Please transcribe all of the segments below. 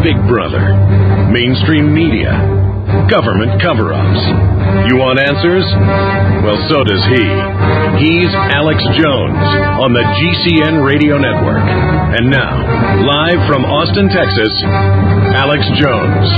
Big Brother, mainstream media, government cover-ups. You want answers? Well, so does he. He's Alex Jones on the GCN Radio Network. And now, live from Austin, Texas, Alex Jones.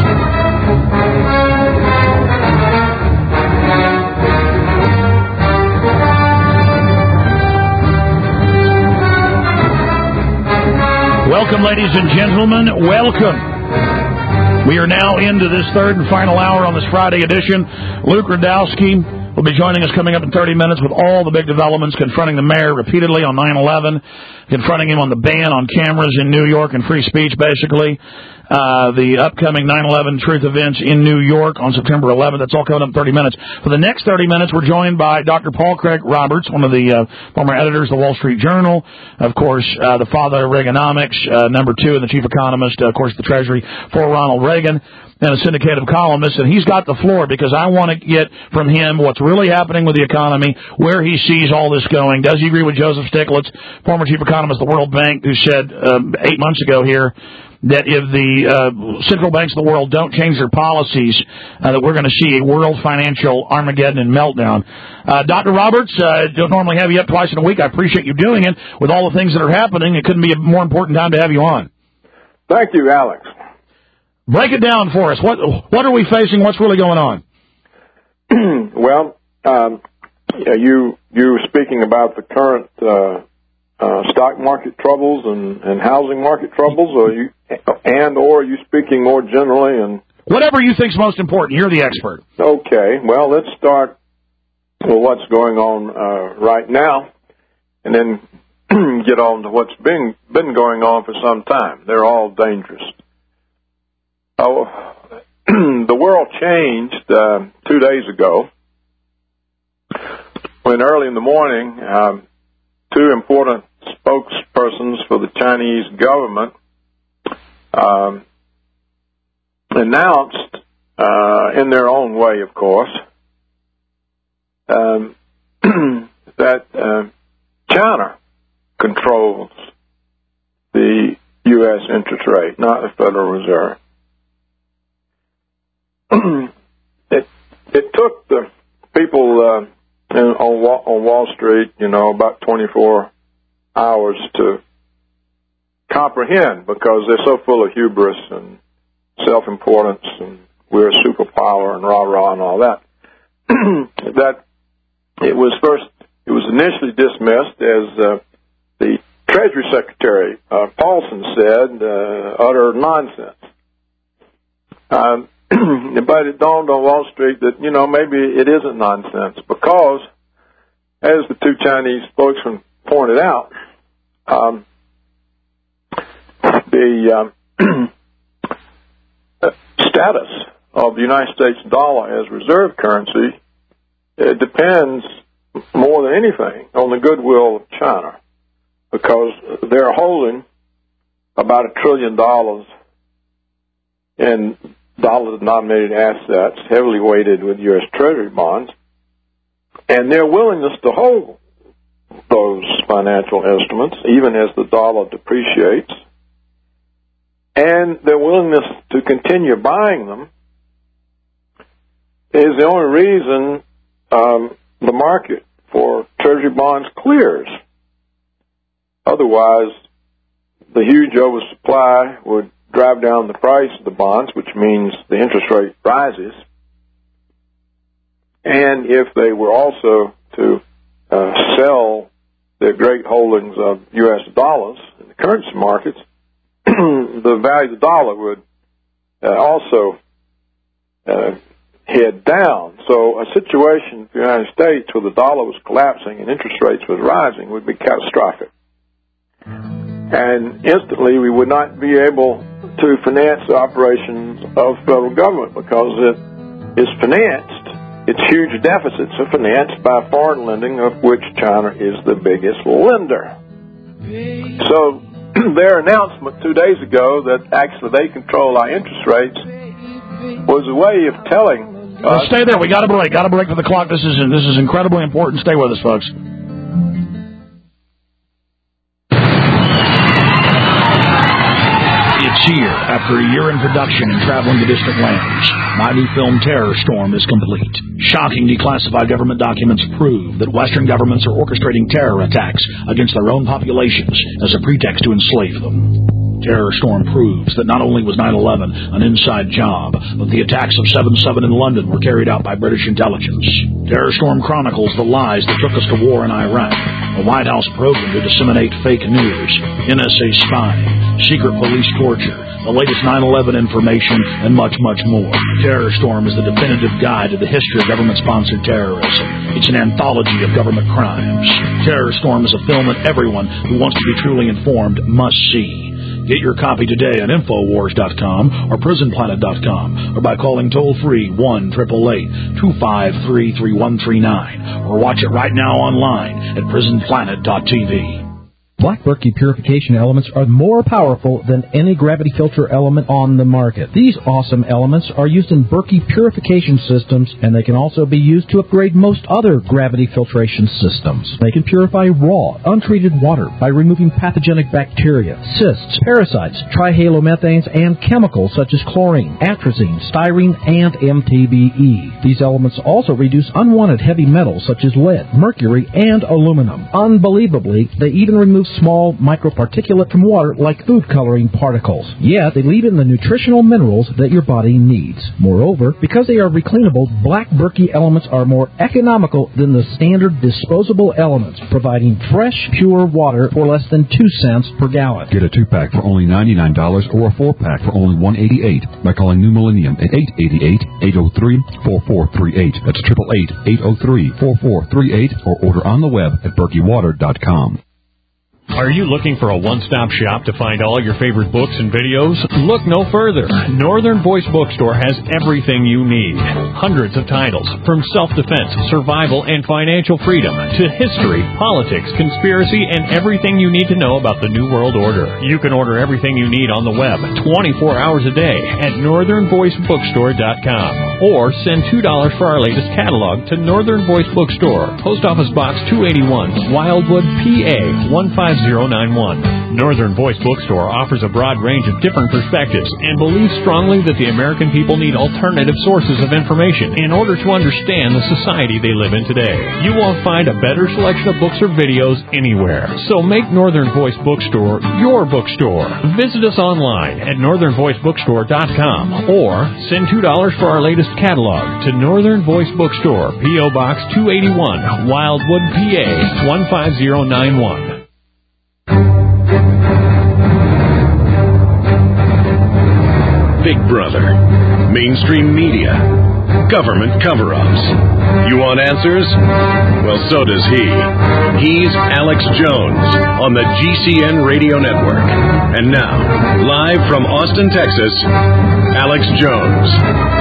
Welcome, ladies and gentlemen. Welcome. We are now into this third and final hour on this Friday edition. Luke Rudkowski will be joining us coming up in 30 minutes with all the big developments confronting the mayor repeatedly on 9/11, confronting him on the ban on cameras in New York and free speech, basically. The upcoming 9/11 truth events in New York on September 11th. That's all coming up in 30 minutes. For the next 30 minutes, we're joined by Dr. Paul Craig Roberts, one of the former editors of the Wall Street Journal. Of course, the father of Reaganomics, number 2 and the chief economist, of course, the Treasury for Ronald Reagan, and a syndicated columnist. And he's got the floor because I want to get from him what's really happening with the economy, where he sees all this going. Does he agree with Joseph Stiglitz, former chief economist of the World Bank, who said 8 months ago here that if the central banks of the world don't change their policies, that we're going to see a world financial Armageddon and meltdown. Dr. Roberts, don't normally have you up twice in a week. I appreciate you doing it. With all the things that are happening, it couldn't be a more important time to have you on. Thank you, Alex. Break it down for us. What are we facing? What's really going on? Well, you were speaking about the current stock market troubles and housing market troubles, or are you speaking more generally? And whatever you think's most important. You're the expert. Okay. Well, let's start with what's going on right now, and then get on to what's been going on for some time. They're all dangerous. The world changed 2 days ago when early in the morning 2 important spokespersons for the Chinese government announced, in their own way, of course, that China controls the U.S. interest rate, not the Federal Reserve. It took the people on Wall Street, about 24 hours to comprehend, because they're so full of hubris and self-importance and we're a superpower and rah-rah and all that, that it was initially dismissed as the Treasury Secretary, Paulson, said, utter nonsense. But it dawned on Wall Street that, maybe it isn't nonsense, because, as the 2 Chinese spokesmen pointed out, the status of the United States dollar as reserve currency depends more than anything on the goodwill of China, because they're holding about $1 trillion in dollar-denominated assets, heavily weighted with U.S. Treasury bonds, and their willingness to hold those financial instruments, even as the dollar depreciates, and their willingness to continue buying them, is the only reason the market for Treasury bonds clears. Otherwise, the huge oversupply would drive down the price of the bonds, which means the interest rate rises. And if they were also to sell their great holdings of U.S. dollars in the currency markets, the value of the dollar would also head down. So a situation for the United States where the dollar was collapsing and interest rates was rising would be catastrophic. And instantly we would not be able to finance the operations of federal government, because it is financed, its huge deficits are financed by foreign lending, of which China is the biggest lender. So their announcement 2 days ago that actually they control our interest rates was a way of telling us... Stay there. We got a break. Got a break for the clock. This is incredibly important. Stay with us, folks. year, after a year in production and traveling to distant lands, my new film Terror Storm is complete. Shocking declassified government documents prove that Western governments are orchestrating terror attacks against their own populations as a pretext to enslave them. Terror Storm proves that not only was 9/11 an inside job, but the attacks of 7/7 in London were carried out by British intelligence. Terror Storm chronicles the lies that took us to war in Iraq, a White House program to disseminate fake news, NSA spying, secret police torture, the latest 9/11 information, and much, much more. Terror Storm is the definitive guide to the history of government-sponsored terrorism. It's an anthology of government crimes. Terror Storm is a film that everyone who wants to be truly informed must see. Get your copy today at Infowars.com or PrisonPlanet.com or by calling toll-free 1-888-253-3139 or watch it right now online at PrisonPlanet.tv. Black Berkey purification elements are more powerful than any gravity filter element on the market. These awesome elements are used in Berkey purification systems, and they can also be used to upgrade most other gravity filtration systems. They can purify raw, untreated water by removing pathogenic bacteria, cysts, parasites, trihalomethanes, and chemicals such as chlorine, atrazine, styrene, and MTBE. These elements also reduce unwanted heavy metals such as lead, mercury, and aluminum. Unbelievably, they even remove small microparticulate from water like food coloring particles. Yet, they leave in the nutritional minerals that your body needs. Moreover, because they are recleanable, Black Berkey elements are more economical than the standard disposable elements, providing fresh, pure water for less than 2 cents per gallon. Get a 2-pack for only $99 or a 4-pack for only $188 by calling New Millennium at 888-803-4438. That's 888-803-4438 or order on the web at berkeywater.com. Are you looking for a one-stop shop to find all your favorite books and videos? Look no further. Northern Voice Bookstore has everything you need. Hundreds of titles, from self-defense, survival, and financial freedom, to history, politics, conspiracy, and everything you need to know about the New World Order. You can order everything you need on the web 24 hours a day at northernvoicebookstore.com or send $2 for our latest catalog to Northern Voice Bookstore, Post Office Box 281, Wildwood, PA 15091. Northern Voice Bookstore offers a broad range of different perspectives and believes strongly that the American people need alternative sources of information in order to understand the society they live in today. You won't find a better selection of books or videos anywhere. So make Northern Voice Bookstore your bookstore. Visit us online at northernvoicebookstore.com or send $2 for our latest catalog to Northern Voice Bookstore, P.O. Box 281, Wildwood, PA 15091. Big Brother, mainstream media, government cover-ups. You want answers? Well, so does he. He's Alex Jones on the GCN Radio Network. And now, live from Austin, Texas, Alex Jones.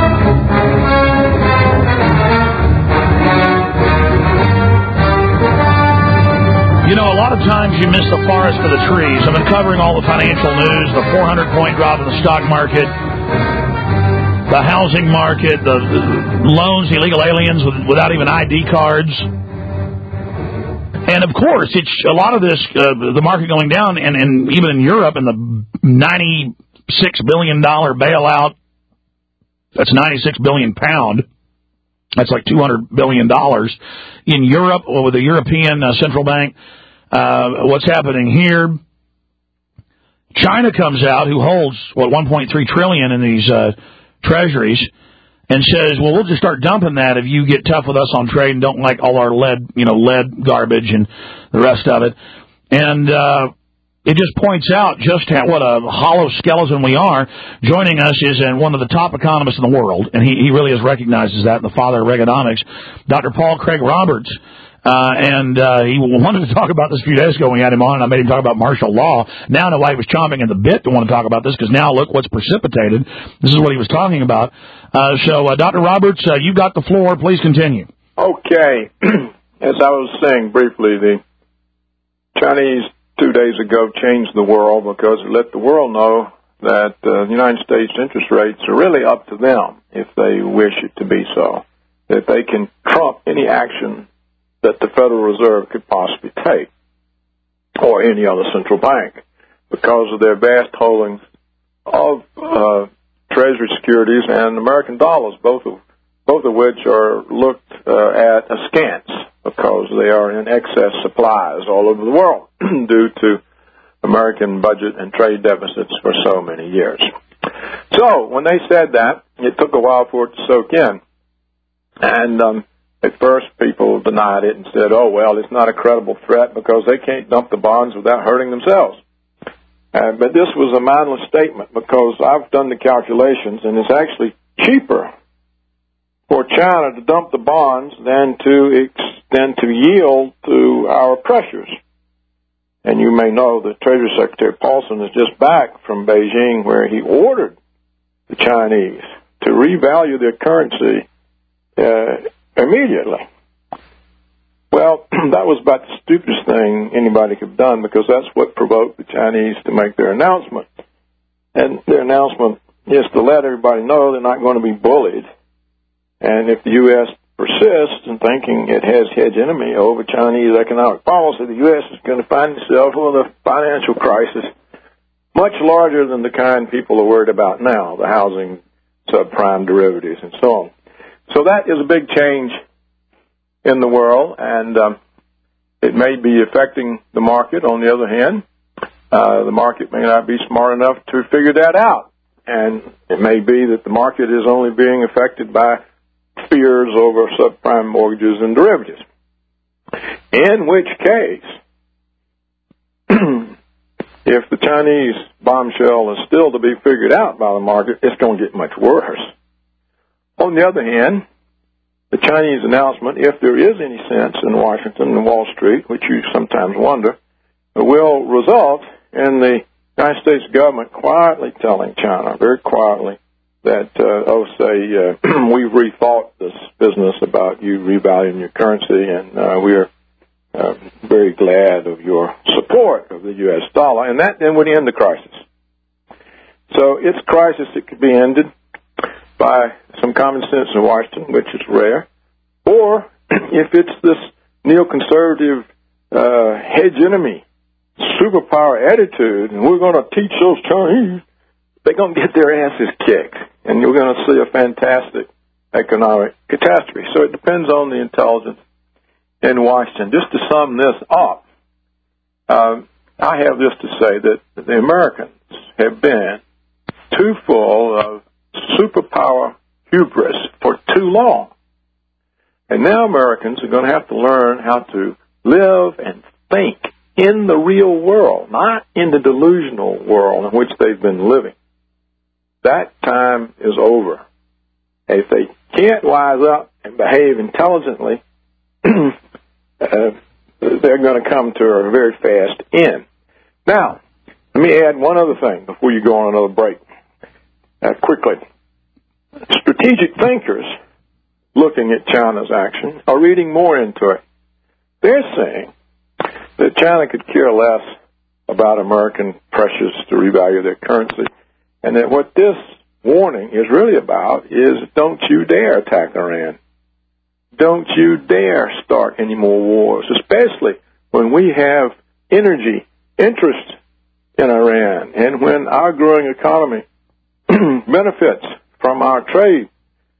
You know, a lot of times you miss the forest for the trees. I've been covering all the financial news, the 400-point drop in the stock market, the housing market, the loans, illegal aliens without even ID cards. And, of course, it's a lot of this, the market going down, and even in Europe, and the $96 billion bailout, that's 96 billion pound. That's like $200 billion in Europe with the European Central Bank. What's happening here? China comes out, who holds, 1.3 trillion in these treasuries, and says, well, we'll just start dumping that if you get tough with us on trade and don't like all our lead garbage and the rest of it. And it just points out just what a hollow skeleton we are. Joining us is one of the top economists in the world, and he really recognizes that, the father of Reaganomics, Dr. Paul Craig Roberts. He wanted to talk about this a few days ago when we had him on, and I made him talk about martial law. Now I know why he was chomping at the bit to want to talk about this, because now look what's precipitated. This is what he was talking about. So, Dr. Roberts, you've got the floor. Please continue. Okay. As I was saying briefly, the Chinese 2 days ago changed the world because it let the world know that the United States interest rates are really up to them if they wish it to be so, that they can trump any action that the Federal Reserve could possibly take or any other central bank because of their vast holdings of Treasury securities and American dollars, both of which are looked at askance because they are in excess supplies all over the world due to American budget and trade deficits for so many years. So when they said that, it took a while for it to soak in. And at first people denied it and said, oh, well, it's not a credible threat because they can't dump the bonds without hurting themselves. But this was a mindless statement because I've done the calculations, and it's actually cheaper for China to dump the bonds than to yield to our pressures. And you may know that Treasury Secretary Paulson is just back from Beijing, where he ordered the Chinese to revalue their currency immediately. Well, that was about the stupidest thing anybody could have done because that's what provoked the Chinese to make their announcement. And their announcement is to let everybody know they're not going to be bullied. And if the U.S. persists in thinking it has hegemony over Chinese economic policy, the U.S. is going to find itself with a financial crisis much larger than the kind people are worried about now, the housing subprime derivatives and so on. So that is a big change in the world, and it may be affecting the market. On the other hand, the market may not be smart enough to figure that out, and it may be that the market is only being affected by fears over subprime mortgages and derivatives. In which case, if the Chinese bombshell is still to be figured out by the market, it's going to get much worse. On the other hand, the Chinese announcement, if there is any sense in Washington and Wall Street, which you sometimes wonder, will result in the United States government quietly telling China, very quietly, that, we've rethought this business about you revaluing your currency, and we are very glad of your support of the U.S. dollar, and that then would end the crisis. So it's a crisis that could be ended by some common sense in Washington, which is rare, or if it's this neoconservative hegemony, superpower attitude, and we're going to teach those Chinese, they're going to get their asses kicked, and you're going to see a fantastic economic catastrophe. So it depends on the intelligence in Washington. Just to sum this up, I have this to say that the Americans have been too full of superpower hubris for too long. And now Americans are going to have to learn how to live and think in the real world, not in the delusional world in which they've been living. That time is over. If they can't wise up and behave intelligently, they're going to come to a very fast end. Now, let me add one other thing before you go on another break. Quickly. Strategic thinkers looking at China's action are reading more into it. They're saying that China could care less about American pressures to revalue their currency, and that what this warning is really about is don't you dare attack Iran. Don't you dare start any more wars, especially when we have energy interest in Iran and when our growing economy benefits from our trade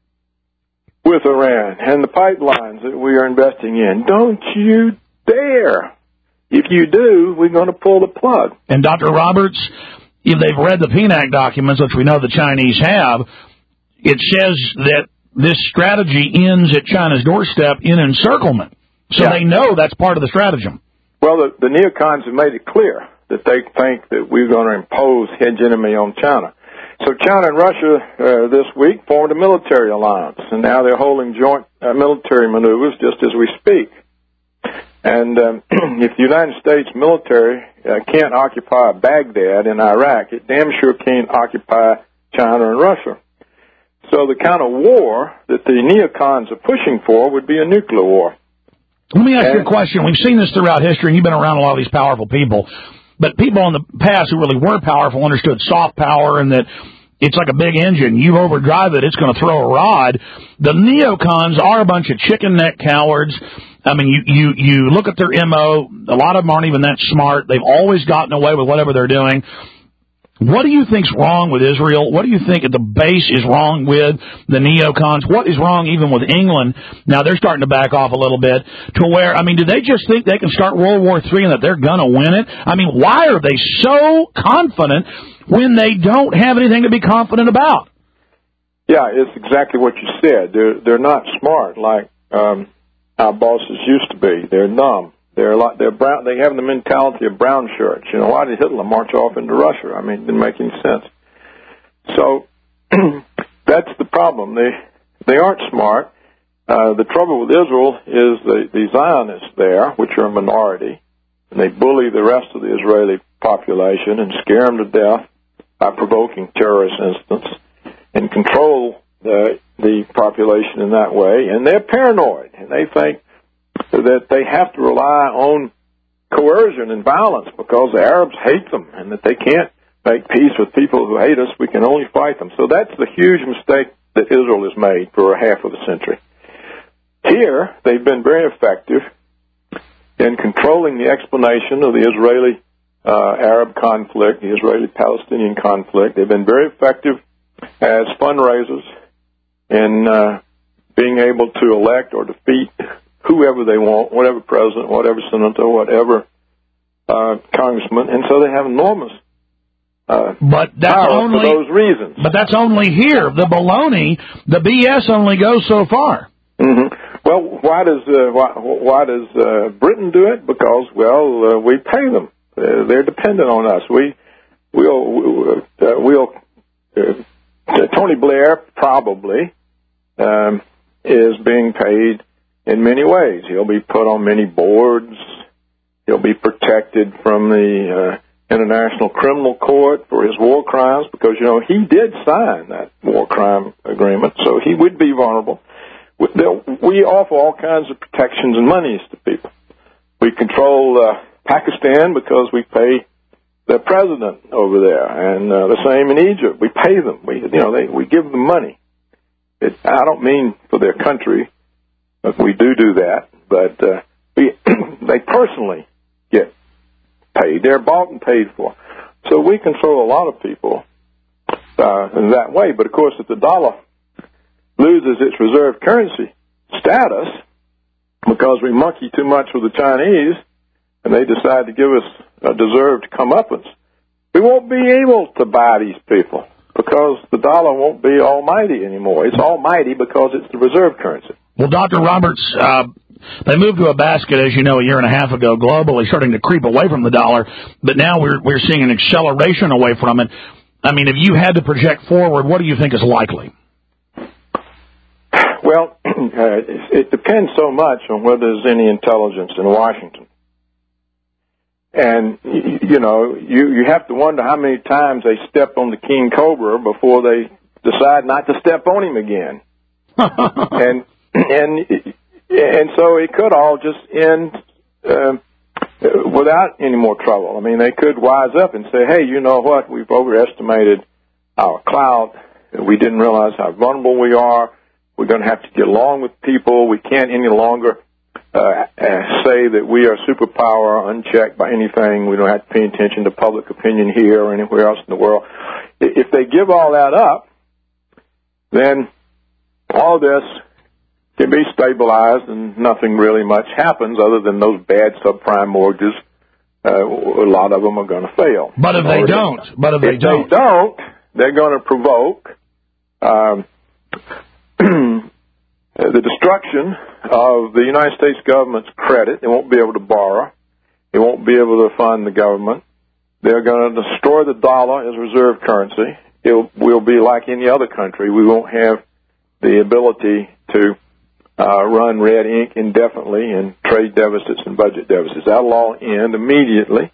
with Iran and the pipelines that we are investing in. Don't you dare. If you do, we're going to pull the plug. And Dr. Roberts, if they've read the PNAC documents, which we know the Chinese have, it says that this strategy ends at China's doorstep in encirclement. So They know that's part of the stratagem. Well, the neocons have made it clear that they think that we're going to impose hegemony on China. So China and Russia this week formed a military alliance, and now they're holding joint military maneuvers just as we speak. And if the United States military can't occupy Baghdad in Iraq, it damn sure can't occupy China and Russia. So the kind of war that the neocons are pushing for would be a nuclear war. Let me ask you a question. We've seen this throughout history, and you've been around a lot of these powerful people. But people in the past who really were powerful understood soft power and that it's like a big engine. You overdrive it, it's going to throw a rod. The neocons are a bunch of chicken neck cowards. I mean, you look at their MO. A lot of them aren't even that smart. They've always gotten away with whatever they're doing. What do you think's wrong with Israel? What do you think at the base is wrong with the neocons? What is wrong even with England? Now they're starting to back off a little bit to where, I mean, do they just think they can start World War III and that they're going to win it? I mean, why are they so confident when they don't have anything to be confident about? Yeah, it's exactly what you said. They're not smart like our bosses used to be. They're dumb. They're brown. They have the mentality of brown shirts. You know, why did Hitler march off into Russia? I mean, it didn't make any sense. So that's the problem. They aren't smart. The trouble with Israel is the Zionists there, which are a minority, and they bully the rest of the Israeli population and scare them to death by provoking terrorist incidents and control the population in that way. And they're paranoid, and they think that they have to rely on coercion and violence because the Arabs hate them and that they can't make peace with people who hate us. We can only fight them. So that's the huge mistake that Israel has made for a half of a century. Here, they've been very effective in controlling the explanation of the Israeli-Arab conflict, the Israeli-Palestinian conflict. They've been very effective as fundraisers in being able to elect or defeat whoever they want, whatever president, whatever senator, whatever congressman, and so they have enormous but that's power only, for those reasons. But that's only here. The baloney, the BS only goes so far. Mm-hmm. Well, why does Britain do it? Because, well, we pay them. They're dependent on us. Tony Blair probably is being paid in many ways. He'll be put on many boards. He'll be protected from the International Criminal Court for his war crimes because, you know, he did sign that war crime agreement, so he would be vulnerable. We offer all kinds of protections and monies to people. We control Pakistan because we pay the president over there, and the same in Egypt. We pay them. We give them money. I don't mean for their country. We do that, but they personally get paid. They're bought and paid for. So we control a lot of people in that way. But, of course, if the dollar loses its reserve currency status because we monkey too much with the Chinese and they decide to give us a deserved comeuppance, we won't be able to buy these people because the dollar won't be almighty anymore. It's almighty because it's the reserve currency. Well, Dr. Roberts, they moved to a basket, as you know, a year and a half ago globally, starting to creep away from the dollar, but now we're seeing an acceleration away from it. I mean, if you had to project forward, what do you think is likely? Well, it depends so much on whether there's any intelligence in Washington. And, you have to wonder how many times they step on the king cobra before they decide not to step on him again. And so it could all just end without any more trouble. I mean, they could wise up and say, hey, you know what, we've overestimated our clout. We didn't realize how vulnerable we are. We're going to have to get along with people. We can't any longer say that we are a superpower unchecked by anything. We don't have to pay attention to public opinion here or anywhere else in the world. If they give all that up, then all this can be stabilized and nothing really much happens other than those bad subprime mortgages. A lot of them are going to fail. But if they don't, they're going to provoke the destruction of the United States government's credit. They won't be able to borrow. They won't be able to fund the government. They're going to destroy the dollar as reserve currency. We'll be like any other country. We won't have the ability to run red ink indefinitely and trade deficits and budget deficits. That'll all end immediately.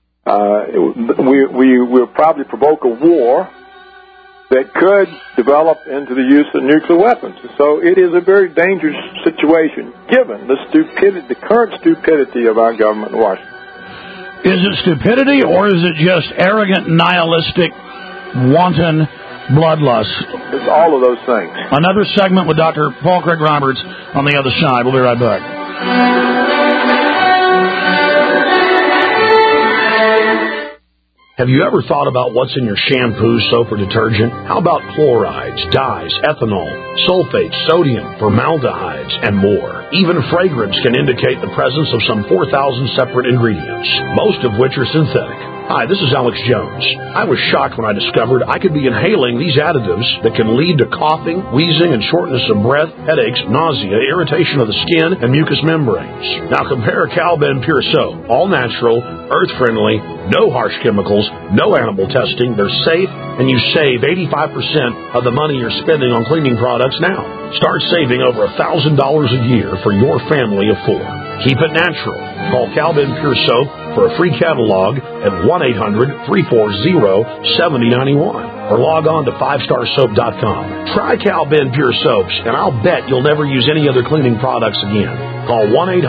We'll probably provoke a war that could develop into the use of nuclear weapons. So it is a very dangerous situation, given the current stupidity of our government in Washington. Is it stupidity, or is it just arrogant, nihilistic, wanton bloodlust? It's all of those things. Another segment with Dr. Paul Craig Roberts on the other side. We'll be right back. Have you ever thought about what's in your shampoo, soap, or detergent? How about chlorides, dyes, ethanol, sulfates, sodium, formaldehydes, and more? Even fragrance can indicate the presence of some 4,000 separate ingredients, most of which are synthetic. Hi, this is Alex Jones. I was shocked when I discovered I could be inhaling these additives that can lead to coughing, wheezing, and shortness of breath, headaches, nausea, irritation of the skin, and mucous membranes. Now compare Calben Pure Soap. All natural, earth-friendly, no harsh chemicals, no animal testing. They're safe, and you save 85% of the money you're spending on cleaning products now. Start saving over $1,000 a year for your family of 4. Keep it natural. Call Calben Pure Soap for a free catalog at 1-800-340-7091 or log on to 5starsoap.com. Try Calben Pure Soaps, and I'll bet you'll never use any other cleaning products again. Call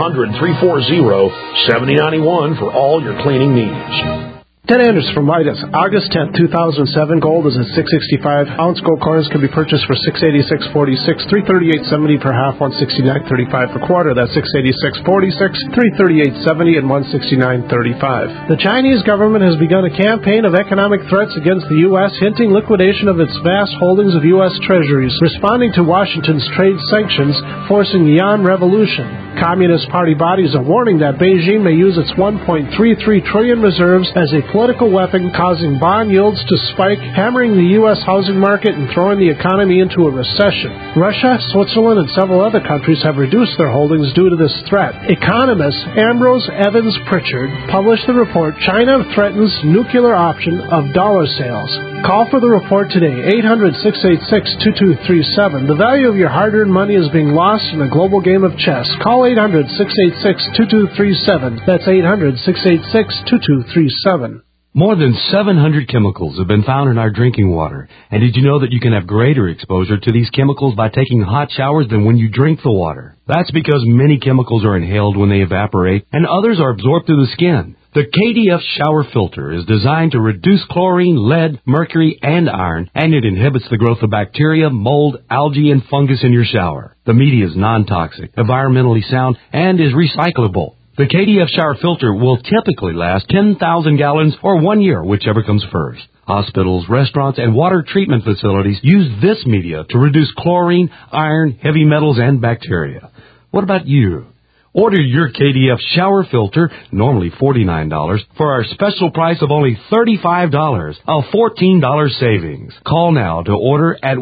1-800-340-7091 for all your cleaning needs. Ted Anders from Midas. August 10th, 2007. Gold is at $665. Ounce gold coins can be purchased for $686.46, $338.70 per half, $169.35 per quarter. That's $686.46, $338.70, and $169.35. The Chinese government has begun a campaign of economic threats against the U.S., hinting liquidation of its vast holdings of U.S. treasuries, responding to Washington's trade sanctions, forcing the yuan revolution. Communist Party bodies are warning that Beijing may use its $1.33 trillion reserves as a political weapon, causing bond yields to spike, hammering the U.S. housing market and throwing the economy into a recession. Russia, Switzerland, and several other countries have reduced their holdings due to this threat. Economist Ambrose Evans Pritchard published the report, China Threatens Nuclear Option of Dollar Sales. Call for the report today, 800-686-2237. The value of your hard-earned money is being lost in a global game of chess. Call 800-686-2237. That's 800-686-2237. More than 700 chemicals have been found in our drinking water. And did you know that you can have greater exposure to these chemicals by taking hot showers than when you drink the water? That's because many chemicals are inhaled when they evaporate, and others are absorbed through the skin. The KDF shower filter is designed to reduce chlorine, lead, mercury, and iron, and it inhibits the growth of bacteria, mold, algae, and fungus in your shower. The media is non-toxic, environmentally sound, and is recyclable. The KDF shower filter will typically last 10,000 gallons or 1 year, whichever comes first. Hospitals, restaurants, and water treatment facilities use this media to reduce chlorine, iron, heavy metals, and bacteria. What about you? Order your KDF shower filter, normally $49, for our special price of only $35, a $14 savings. Call now to order at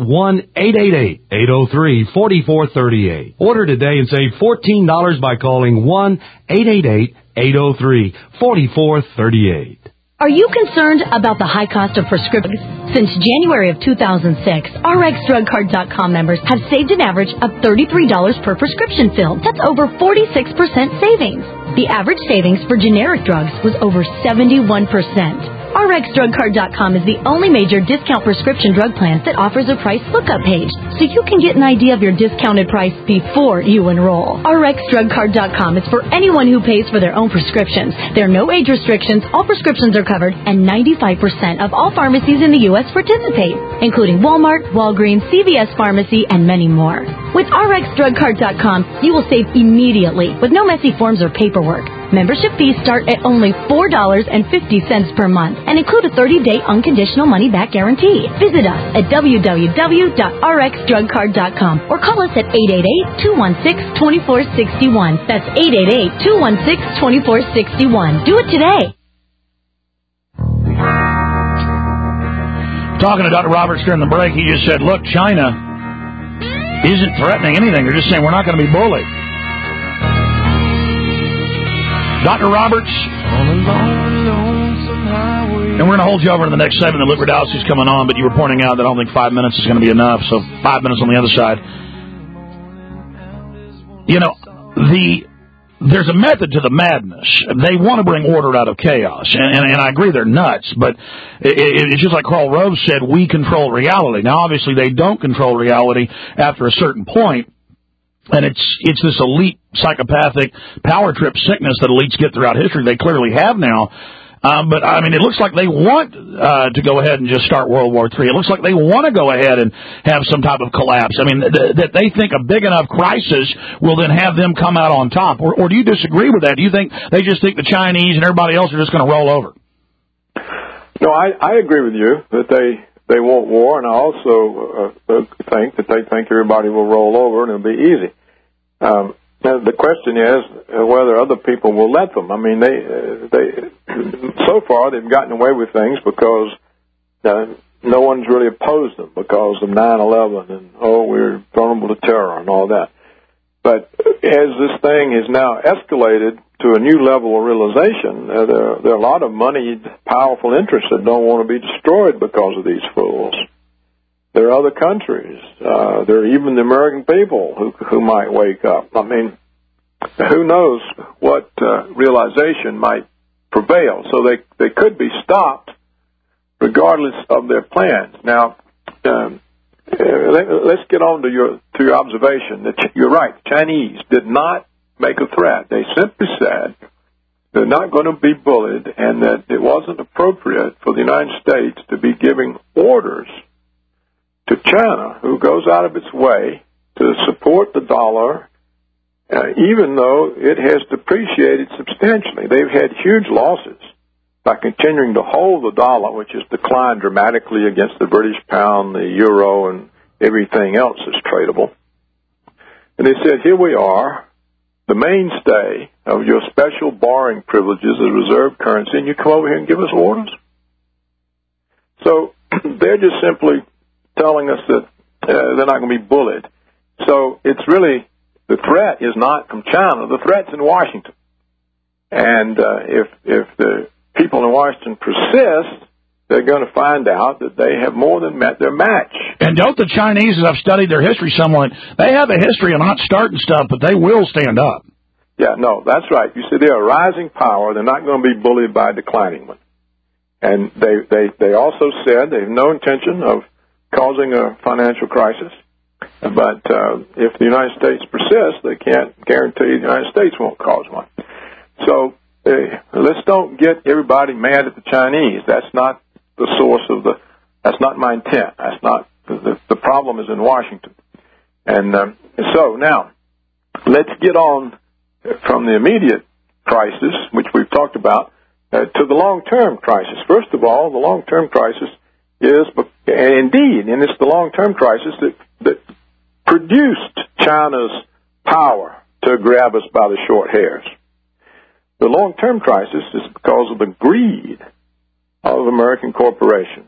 1-888-803-4438. Order today and save $14 by calling 1-888-803-4438. Are you concerned about the high cost of prescriptions? Since January of 2006, RxDrugCard.com members have saved an average of $33 per prescription filled. That's over 46% savings. The average savings for generic drugs was over 71%. RxDrugCard.com is the only major discount prescription drug plan that offers a price lookup page, so you can get an idea of your discounted price before you enroll. RxDrugCard.com is for anyone who pays for their own prescriptions. There are no age restrictions, all prescriptions are covered, and 95% of all pharmacies in the U.S. participate, including Walmart, Walgreens, CVS Pharmacy, and many more. With RxDrugCard.com, you will save immediately with no messy forms or paperwork. Membership fees start at only $4.50 per month and include a 30-day unconditional money-back guarantee. Visit us at www.rxdrugcard.com or call us at 888-216-2461. That's 888-216-2461. Do it today. Talking to Dr. Roberts during the break, he just said, look, China isn't threatening anything. They're just saying we're not going to be bullied. Dr. Roberts, and we're going to hold you over in the next segment. Luke Rudkowski's coming on, but you were pointing out that I don't think 5 minutes is going to be enough, so 5 minutes on the other side. You know, there's a method to the madness. They want to bring order out of chaos, and I agree they're nuts, but it's just like Karl Rove said, we control reality. Now, obviously, they don't control reality after a certain point. And it's this elite psychopathic power trip sickness that elites get throughout history. They clearly have now. But, I mean, it looks like they want to go ahead and just start World War III. It looks like they want to go ahead and have some type of collapse. I mean, that they think a big enough crisis will then have them come out on top. Or do you disagree with that? Do you think they just think the Chinese and everybody else are just going to roll over? No, I agree with you that they want war, and I also think that they think everybody will roll over and it'll be easy. The question is whether other people will let them. I mean, they so far they've gotten away with things because no one's really opposed them because of 9/11 and we're vulnerable to terror and all that. But as this thing is now escalated to a new level of realization, there are a lot of moneyed, powerful interests that don't want to be destroyed because of these fools. There are other countries. There are even the American people who might wake up. I mean, who knows what realization might prevail. So they could be stopped regardless of their plans. Now, let's get on to your observation. You're right. The Chinese did not make a threat. They simply said they're not going to be bullied and that it wasn't appropriate for the United States to be giving orders to China, who goes out of its way to support the dollar, even though it has depreciated substantially. They've had huge losses by continuing to hold the dollar, which has declined dramatically against the British pound, the euro, and everything else that's tradable. And they said, here we are, the mainstay of your special borrowing privileges as reserve currency, and you come over here and give us orders? So they're just simply telling us that they're not going to be bullied. So it's really, the threat is not from China. The threat's in Washington. And if the people in Washington persist, they're going to find out that they have more than met their match. And don't the Chinese, as I've studied their history somewhat, they have a history of not starting stuff, but they will stand up. Yeah, no, that's right. You see, they're a rising power. They're not going to be bullied by a declining one. And they also said they have no intention of causing a financial crisis. But if the United States persists, they can't guarantee the United States won't cause one. So let's don't get everybody mad at the Chinese. That's not the source of that's not my intent. That's not, the problem is in Washington. And so now, let's get on from the immediate crisis, which we've talked about, to the long-term crisis. First of all, the long-term crisis is, and it's the long-term crisis that produced China's power to grab us by the short hairs. The long-term crisis is because of the greed of American corporations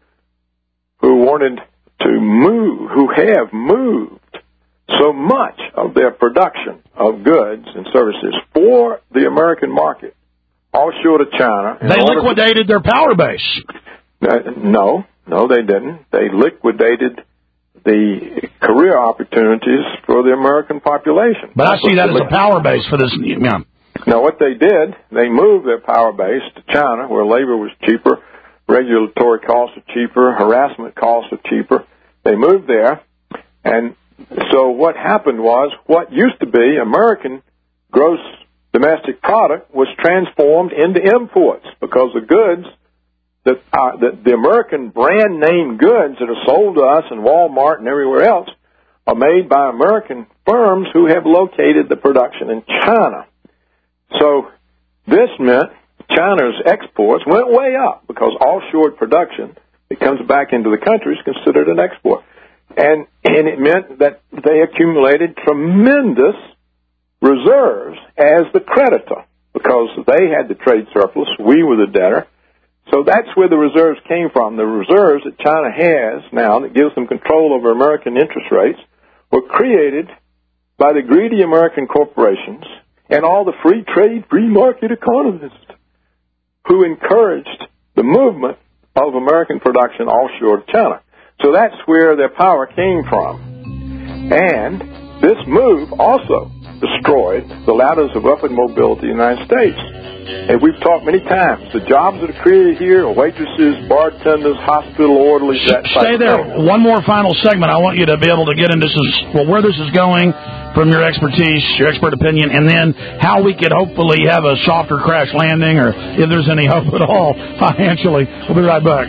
who wanted to move, who have moved so much of their production of goods and services for the American market offshore to China. They liquidated their power base. No, they didn't. They liquidated the career opportunities for the American population. But I see that as a power base for this. Yeah. Now, what they did, they moved their power base to China, where labor was cheaper, regulatory costs are cheaper, harassment costs are cheaper. They moved there, and so what happened was what used to be American gross domestic product was transformed into imports because the goods that the American brand name goods that are sold to us in Walmart and everywhere else are made by American firms who have located the production in China. So this meant China's exports went way up because offshore production that comes back into the country is considered an export. And it meant that they accumulated tremendous reserves as the creditor because they had the trade surplus, we were the debtor. So that's where the reserves came from. The reserves that China has now that gives them control over American interest rates were created by the greedy American corporations and all the free trade, free market economists who encouraged the movement of American production offshore to China. So that's where their power came from. And this move also destroyed the ladders of upward mobility in the United States. And we've talked many times, the jobs that are created here are waitresses, bartenders, hospital orderlies, that type of thing. Stay there. One more final segment. I want you to be able to get into where this is going from your expertise, your expert opinion, and then how we could hopefully have a softer crash landing, or if there's any hope at all financially. We'll be right back.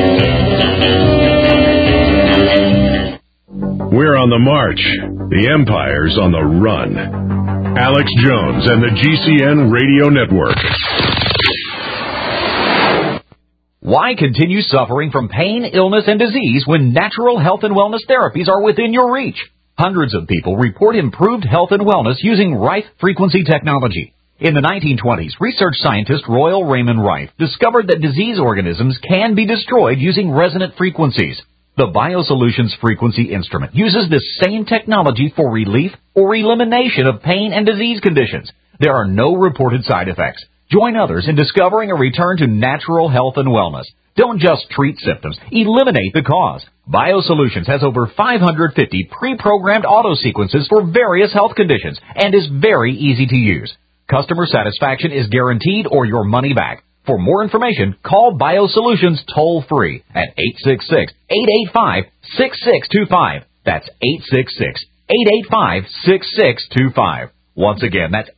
We're on the march. The empire's on the run. Alex Jones and the GCN Radio Network. Why continue suffering from pain, illness, and disease when natural health and wellness therapies are within your reach? Hundreds of people report improved health and wellness using Rife frequency technology. In the 1920s, research scientist Royal Raymond Rife discovered that disease organisms can be destroyed using resonant frequencies. The BioSolutions frequency instrument uses this same technology for relief or elimination of pain and disease conditions. There are no reported side effects. Join others in discovering a return to natural health and wellness. Don't just treat symptoms, eliminate the cause. BioSolutions has over 550 pre-programmed auto sequences for various health conditions and is very easy to use. Customer satisfaction is guaranteed or your money back. For more information, call BioSolutions toll-free at 866-885-6625. That's 866-885-6625. Once again, that's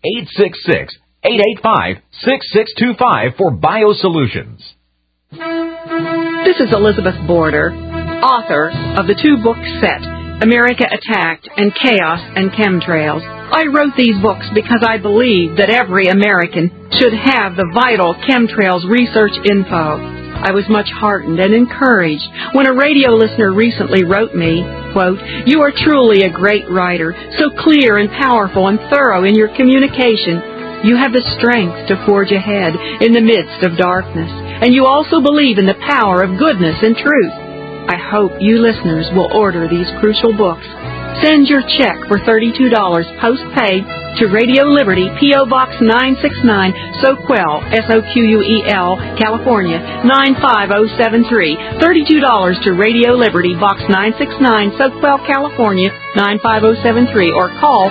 866-885-6625 for BioSolutions. This is Elizabeth Border, author of the 2-book set, America Attacked and Chaos and Chemtrails. I wrote these books because I believe that every American should have the vital chemtrails research info. I was much heartened and encouraged when a radio listener recently wrote me, quote, "You are truly a great writer, so clear and powerful and thorough in your communication. You have the strength to forge ahead in the midst of darkness, and you also believe in the power of goodness and truth. I hope you listeners will order these crucial books. Send your check for $32 post-paid to Radio Liberty, P.O. Box 969, Soquel, Soquel, California, 95073. $32 to Radio Liberty, Box 969, Soquel, California, 95073. Or call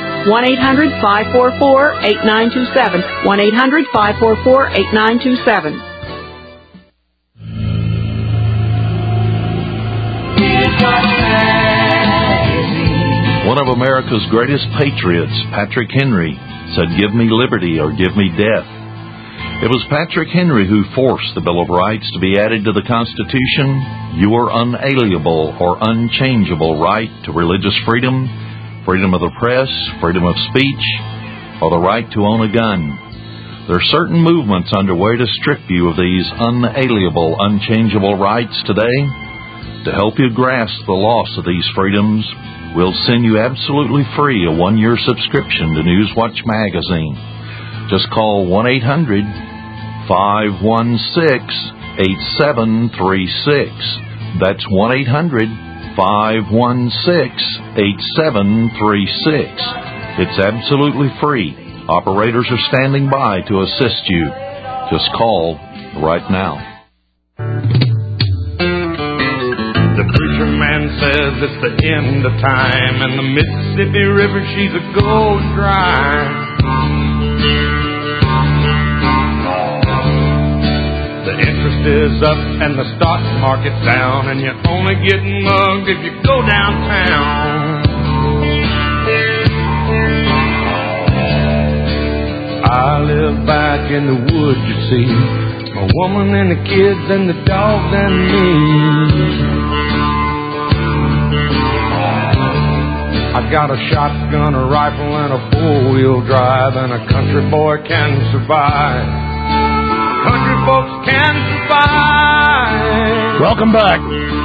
1-800-544-8927, 1-800-544-8927. One of America's greatest patriots, Patrick Henry, said, "Give me liberty or give me death." It was Patrick Henry who forced the Bill of Rights to be added to the Constitution. Your unalienable or unchangeable right to religious freedom, freedom of the press, freedom of speech, or the right to own a gun. There are certain movements underway to strip you of these unalienable, unchangeable rights today. To help you grasp the loss of these freedoms, we'll send you absolutely free a 1-year subscription to Newswatch magazine. Just call 1-800-516-8736. That's 1-800-516-8736. It's absolutely free. Operators are standing by to assist you. Just call right now. The preacher man says it's the end of time, and the Mississippi River, she's a going dry. The interest is up and the stock market's down, and you only get mugged if you go downtown. I live back in the woods, you see, my woman and the kids and the dogs and me. I got a shotgun, a rifle, and a four-wheel drive, and a country boy can survive. Country folks can survive. Welcome back.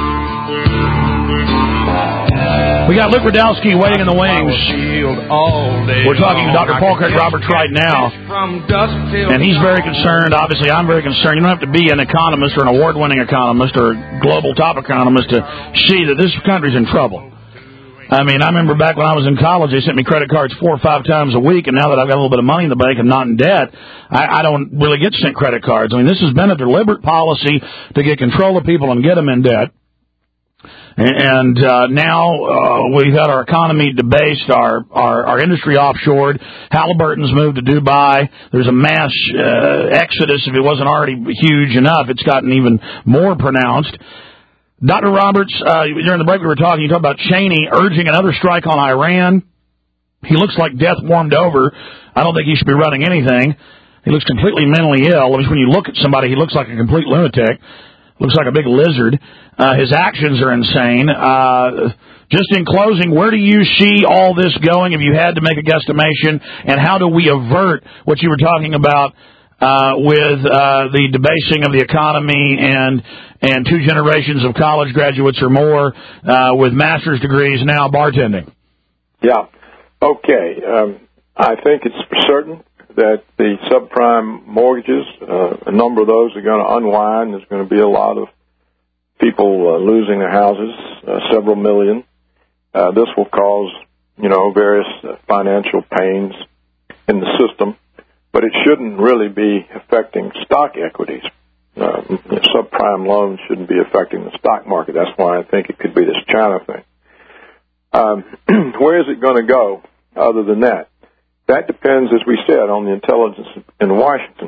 We got Luke Rudkowski waiting in the wings. We're talking to Dr. Paul Craig Roberts right now, and he's very concerned. Obviously, I'm very concerned. You don't have to be an economist or an award-winning economist or a global top economist to see that this country's in trouble. I mean, I remember back when I was in college, they sent me credit cards 4 or 5 times a week, and now that I've got a little bit of money in the bank and not in debt, I don't really get sent credit cards. I mean, this has been a deliberate policy to get control of people and get them in debt. And now we've had our economy debased, our industry offshored. Halliburton's moved to Dubai. There's a mass exodus. If it wasn't already huge enough, it's gotten even more pronounced. Dr. Roberts, during the break we were talking, you talked about Cheney urging another strike on Iran. He looks like death warmed over. I don't think he should be running anything. He looks completely mentally ill. I mean, when you look at somebody, he looks like a complete lunatic. Looks like a big lizard. His actions are insane. Just in closing, where do you see all this going if you had to make a guesstimation, and how do we avert what you were talking about, with the debasing of the economy and 2 generations of college graduates or more with master's degrees now bartending? Yeah. Okay. I think it's for certain that the subprime mortgages, a number of those are going to unwind. There's going to be a lot of people losing their houses, several million. This will cause, various financial pains in the system, but it shouldn't really be affecting stock equities. Subprime loans shouldn't be affecting the stock market. That's why I think it could be this China thing. Where is it going to go other than that? That depends, as we said, on the intelligence in Washington.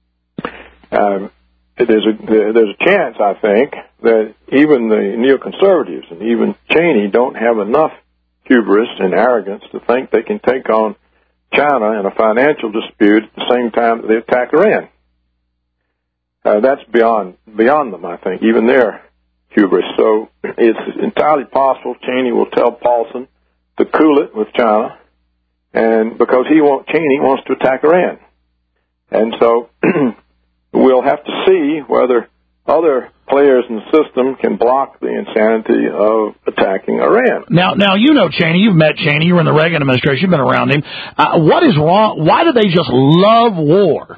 There's a chance, I think, that even the neoconservatives and even Cheney don't have enough hubris and arrogance to think they can take on China in a financial dispute at the same time that they attack Iran. That's beyond them, I think, even their hubris. So it's entirely possible Cheney will tell Paulson to cool it with China, and because Cheney wants to attack Iran. And so we'll have to see whether other players in the system can block the insanity of attacking Iran. Now you know Cheney. You've met Cheney. You were in the Reagan administration. You've been around him. What is wrong? Why do they just love war?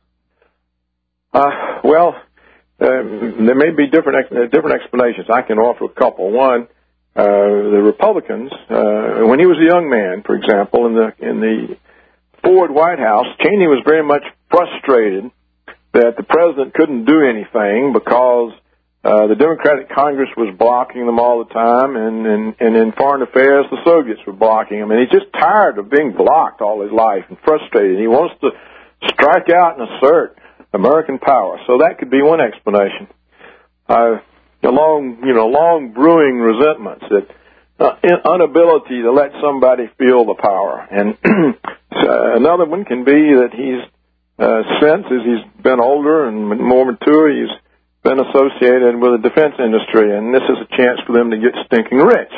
There may be different explanations. I can offer a couple. One, the Republicans, when he was a young man, for example, in the Ford White House, Cheney was very much frustrated that the president couldn't do anything because the Democratic Congress was blocking them all the time, and in foreign affairs, the Soviets were blocking him. And he's just tired of being blocked all his life and frustrated. He wants to strike out and assert American power. So that could be one explanation. Long brewing resentments, that inability to let somebody feel the power. And another one can be that he's since as he's been older and more mature, he's been associated with the defense industry, and this is a chance for them to get stinking rich.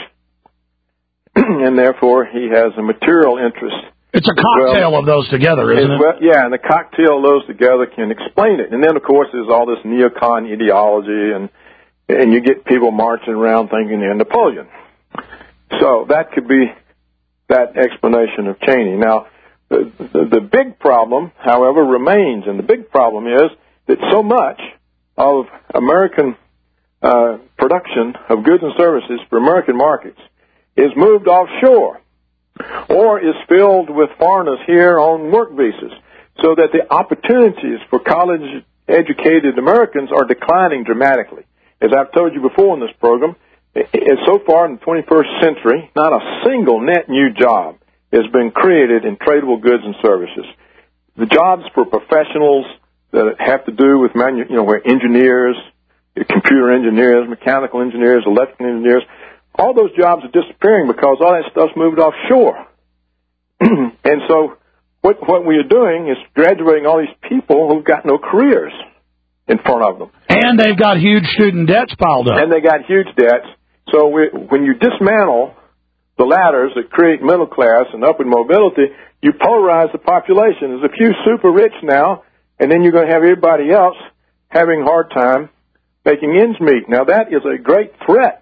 And therefore, he has a material interest. It's a cocktail of those together, isn't it? Well, yeah, and the cocktail of those together can explain it. And then, of course, there's all this neocon ideology, and you get people marching around thinking they're Napoleon. So that could be that explanation of Cheney. Now, the big problem, however, remains, and the big problem is that so much of American production of goods and services for American markets is moved offshore or is filled with foreigners here on work visas, so that the opportunities for college-educated Americans are declining dramatically. As I've told you before in this program, so far in the 21st century, not a single net new job has been created in tradable goods and services. The jobs for professionals that have to do with where engineers, computer engineers, mechanical engineers, electrical engineers, all those jobs are disappearing because all that stuff's moved offshore. And so what we are doing is graduating all these people who've got no careers in front of them. And they've got huge student debts piled up. And they got huge debts. So when you dismantle the ladders that create middle class and upward mobility, you polarize the population. There's a few super rich now, and then you're going to have everybody else having a hard time making ends meet. Now, that is a great threat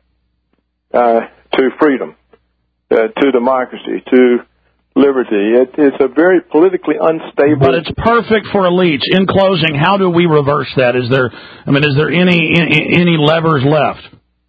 to freedom, to democracy, to liberty. It's a very politically unstable... But it's perfect for elites. In closing, how do we reverse that? Is there any levers left?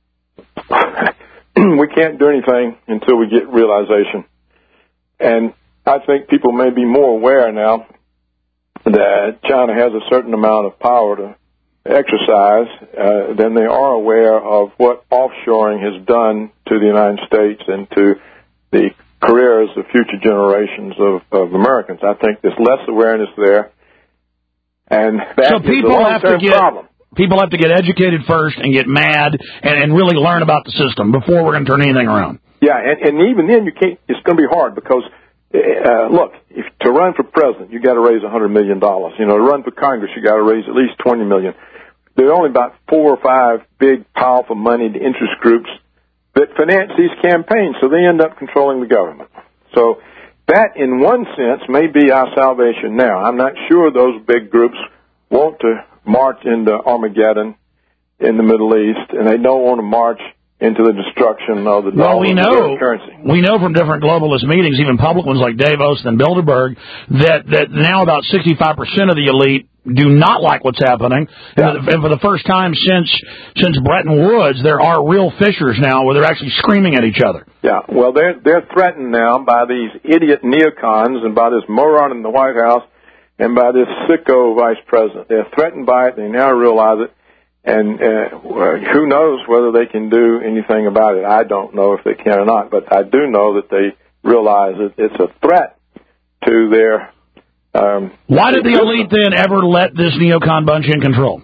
We can't do anything until we get realization. And I think people may be more aware now that China has a certain amount of power to exercise than they are aware of what offshoring has done to the United States and to the careers of future generations of Americans. I think there's less awareness there, and that is a long-term problem. People have to get educated first and get mad and really learn about the system before we're going to turn anything around. Yeah, and even then, you can't. It's going to be hard because, look, to run for president, you got to raise $100 million. To run for Congress, you got to raise at least $20 million. There are only about 4 or 5 big, powerful moneyed interest groups that finance these campaigns, so they end up controlling the government. So that, in one sense, may be our salvation now. I'm not sure those big groups want to march into Armageddon in the Middle East, and they don't want to march into the destruction of the dollar and the currency. We know from different globalist meetings, even public ones like Davos and Bilderberg, that now about 65% of the elite do not like what's happening. Yeah. And for the first time since Bretton Woods, there are real fissures now where they're actually screaming at each other. Yeah, well, they're threatened now by these idiot neocons and by this moron in the White House and by this sicko vice president. They're threatened by it. They now realize it. And who knows whether they can do anything about it. I don't know if they can or not, but I do know that they realize that it's a threat to their why did the elite then ever let this neocon bunch in control?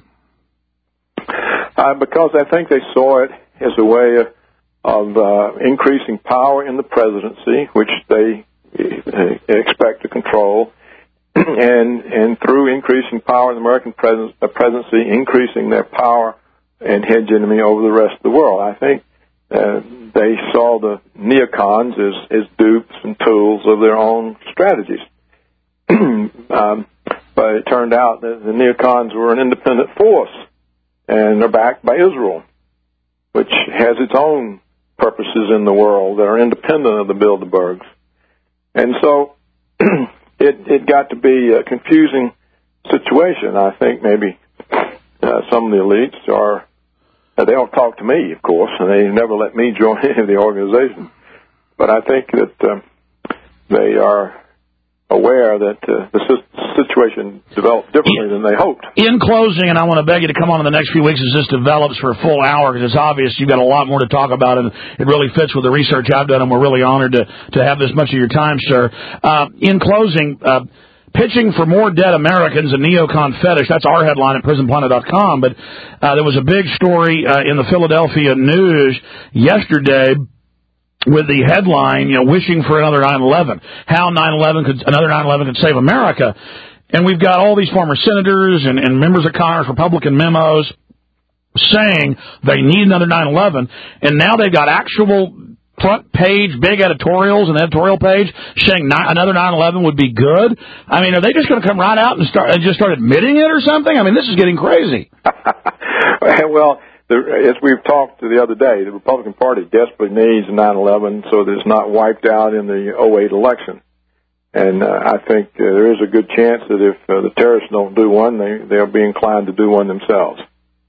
Because I think they saw it as a way of increasing power in the presidency, which they expect to control, and through increasing power in the American presidency, increasing their power and hegemony over the rest of the world. I think they saw the neocons as dupes and tools of their own strategies. But it turned out that the neocons were an independent force, and they're backed by Israel, which has its own purposes in the world that are independent of the Bilderbergs. And so it got to be a confusing situation. I think maybe some of the elites they don't talk to me, of course, and they never let me join any of the organization. But I think that they are aware that the situation developed differently than they hoped. In closing, and I want to beg you to come on in the next few weeks as this develops for a full hour, because it's obvious you've got a lot more to talk about, and it really fits with the research I've done, and we're really honored to have this much of your time, sir. In closing, pitching for more dead Americans, a neocon fetish, that's our headline at prisonplanet.com, but there was a big story in the Philadelphia News yesterday with the headline, wishing for another 9/11, how another 9/11 could save America. And we've got all these former senators and members of Congress, Republican memos, saying they need another 9/11, and now they've got actual front page, big editorials and editorial page saying another 9/11 would be good. I mean, are they just going to come right out and just start admitting it or something? I mean, this is getting crazy. Well, as we've talked the other day, the Republican Party desperately needs 9/11 so that it's not wiped out in the 2008 election. And I think there is a good chance that if the terrorists don't do one, they'll be inclined to do one themselves.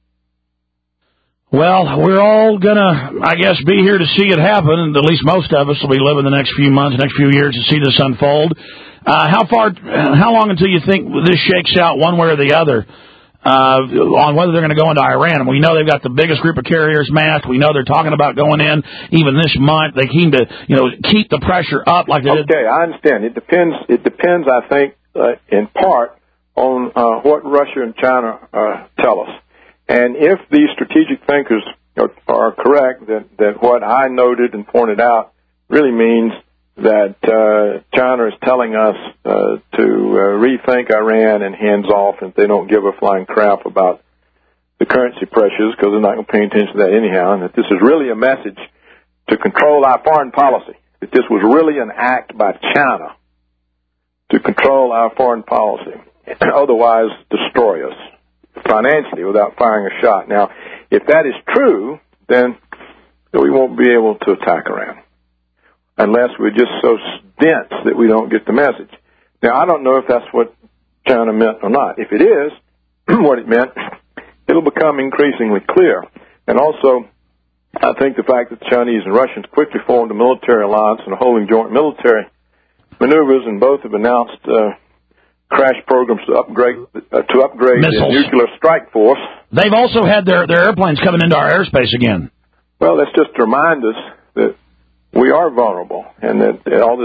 Well, we're all going to, I guess, be here to see it happen, and at least most of us will be living the next few months, next few years to see this unfold. How long until you think this shakes out one way or the other? On whether they're going to go into Iran. We know they've got the biggest group of carriers massed. We know they're talking about going in even this month. They seem to, keep the pressure up like they did. Okay, I understand. It depends, I think, in part on what Russia and China tell us. And if these strategic thinkers are correct, that what I noted and pointed out really means that China is telling us to rethink Iran and hands off if they don't give a flying crap about the currency pressures, because they're not going to pay attention to that anyhow, and that this is really a message to control our foreign policy, that this was really an act by China to control our foreign policy, otherwise destroy us financially without firing a shot. Now, if that is true, then we won't be able to attack Iran, unless we're just so dense that we don't get the message. Now, I don't know if that's what China meant or not. If it is what it meant, it'll become increasingly clear. And also, I think the fact that the Chinese and Russians quickly formed a military alliance and are holding joint military maneuvers, and both have announced crash programs to upgrade the nuclear strike force. They've also had their airplanes coming into our airspace again. Well, that's just to remind us that we are vulnerable, and that all this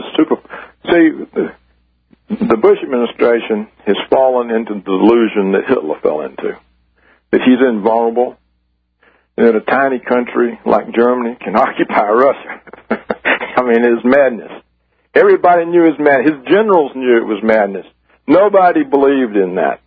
the Bush administration has fallen into the delusion that Hitler fell into, that he's invulnerable, and that a tiny country like Germany can occupy Russia. I mean, it's madness. Everybody knew it was madness. His generals knew it was madness. Nobody believed in that.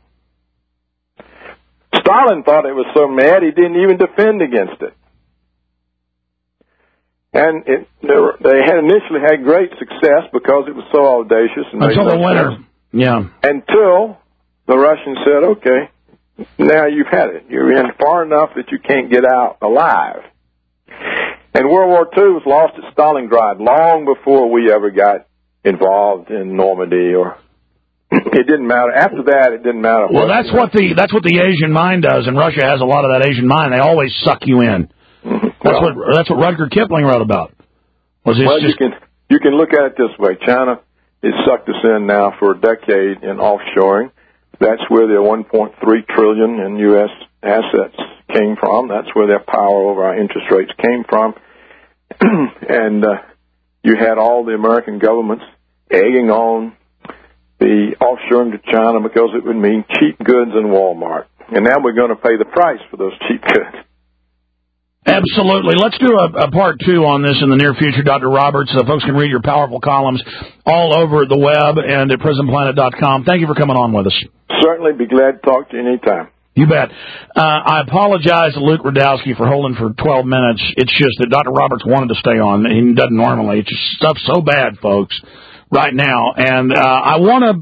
Stalin thought it was so mad he didn't even defend against it. And they had initially had great success because it was so audacious. And until the winter. Yeah. Until the Russians said, okay, now you've had it. You're in far enough that you can't get out alive. And World War II was lost at Stalingrad long before we ever got involved in Normandy, or it didn't matter. After that, it didn't matter. Well, that's what the Asian mind does, and Russia has a lot of that Asian mind. They always suck you in. That's what Rudyard Kipling wrote about. You can look at it this way. China has sucked us in now for a decade in offshoring. That's where their $1.3 trillion in U.S. assets came from. That's where their power over our interest rates came from. And you had all the American governments egging on the offshoring to China because it would mean cheap goods in Walmart. And now we're going to pay the price for those cheap goods. Absolutely. Let's do a part two on this in the near future, Dr. Roberts. Folks can read your powerful columns all over the web and at prisonplanet.com. Thank you for coming on with us. Certainly. Be glad to talk to you anytime. You bet. I apologize to Luke Rudkowski for holding for 12 minutes. It's just that Dr. Roberts wanted to stay on. He doesn't normally. It's just stuff so bad, folks, right now. And I want to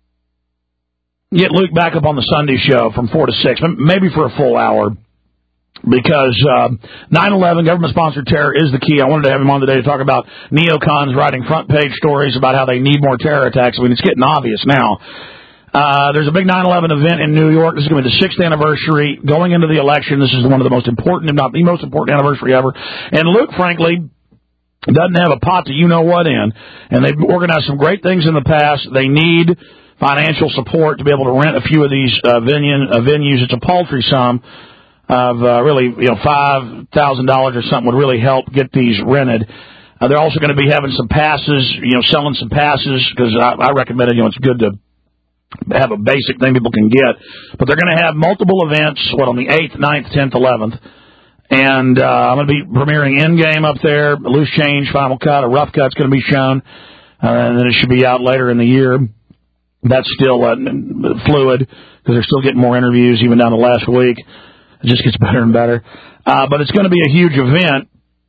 get Luke back up on the Sunday show from 4 to 6, maybe for a full hour. Because 9/11, government-sponsored terror, is the key. I wanted to have him on today to talk about neocons writing front-page stories about how they need more terror attacks. I mean, it's getting obvious now. There's a big 9/11 event in New York. This is going to be the 6th anniversary. Going into the election, this is one of the most important, if not the most important anniversary ever. And Luke, frankly, doesn't have a pot that you-know-what in. And they've organized some great things in the past. They need financial support to be able to rent a few of these venues. It's a paltry sum of really, $5,000 or something would really help get these rented. They're also going to be having some passes, selling some passes, because I recommend it. It's good to have a basic thing people can get. But they're going to have multiple events, on the 8th, 9th, 10th, 11th. And I'm going to be premiering Endgame up there, Loose Change, Final Cut, a Rough Cut's going to be shown. And then it should be out later in the year. That's still fluid, because they're still getting more interviews even down to last week. It just gets better and better. But it's going to be a huge event,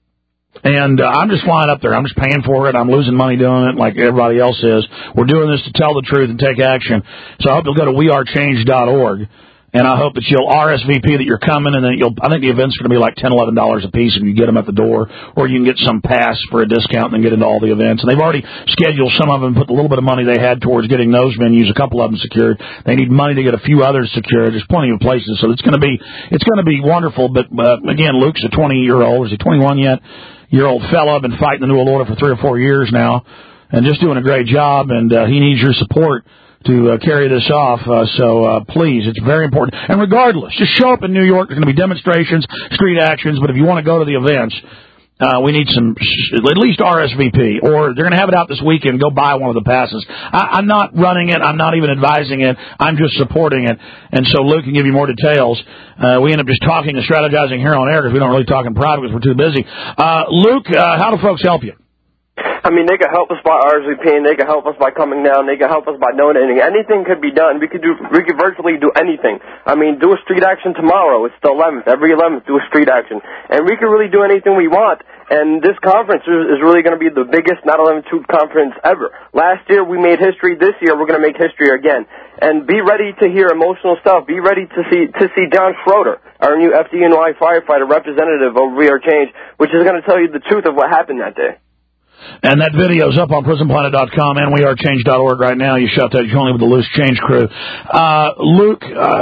and I'm just flying up there. I'm just paying for it. I'm losing money doing it like everybody else is. We're doing this to tell the truth and take action. So I hope you'll go to wearechange.org, and I hope that you'll RSVP that you're coming, and then I think the event's going to be like $10, $11 a piece if you get them at the door, or you can get some pass for a discount and then get into all the events. And they've already scheduled some of them, put a little bit of money they had towards getting those venues, a couple of them secured. They need money to get a few others secured. There's plenty of places, so it's going to be wonderful. But again, Luke's a 20-year-old, is he 21 yet? Year-old fella, been fighting the New World Order for 3 or 4 years now, and just doing a great job. And he needs your support to carry this off, so please, it's very important. And regardless, just show up in New York. There's going to be demonstrations, street actions, but if you want to go to the events, we need some, at least RSVP, or they're going to have it out this weekend. Go buy one of the passes. I'm not running it. I'm not even advising it. I'm just supporting it. And so Luke can give you more details. We end up just talking and strategizing here on air because we don't really talk in private because we're too busy. Luke, how do folks help you? They can help us by RSVPing, they can help us by coming down, they can help us by donating. Anything could be done. We could virtually do anything. Do a street action tomorrow. It's the 11th. Every 11th, do a street action. And we can really do anything we want. And this conference is really going to be the biggest 9/11 Truth conference ever. Last year, we made history. This year, we're going to make history again. And be ready to hear emotional stuff. Be ready to see John Schroeder, our new FDNY firefighter representative of We Are Change, which is going to tell you the truth of what happened that day. And that video's up on prisonplanet.com and wearechange.org right now. You shot that jointly with the Loose Change crew. Luke,